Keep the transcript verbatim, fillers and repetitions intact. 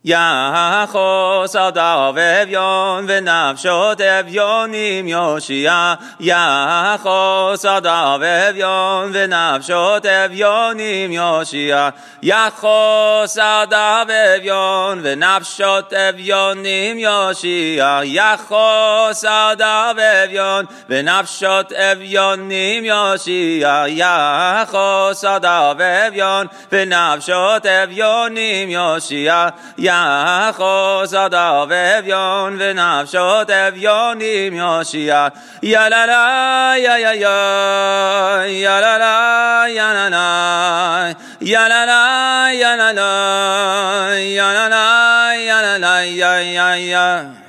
יחוס אדם אביון ונפשות אביונים יושיע יחוס אדם אביון ונפשות אביונים יושיע יחוס אדם אביון ונפשות אביונים יושיע יחוס אדם אביון ונפשות אביונים יושיע יחוס אדם אביון ונפשות אביונים יושיע יחוס אדם אביון ונפשות אביונים יושיע יללה יללה יללה יללה יללה יללה יללה יללה יללה